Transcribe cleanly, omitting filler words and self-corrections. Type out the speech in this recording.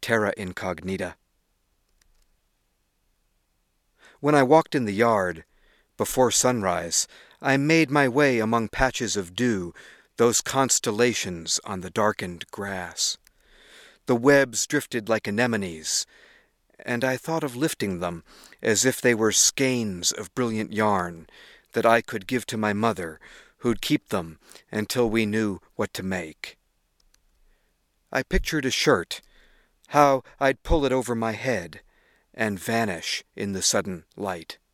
Terra Incognita. When I walked in the yard, before sunrise, I made my way among patches of dew, those constellations on the darkened grass. The webs drifted like anemones, and I thought of lifting them as if they were skeins of brilliant yarn that I could give to my mother, who'd keep them until we knew what to make. I pictured a shirt, how I'd pull it over my head and vanish in the sudden light.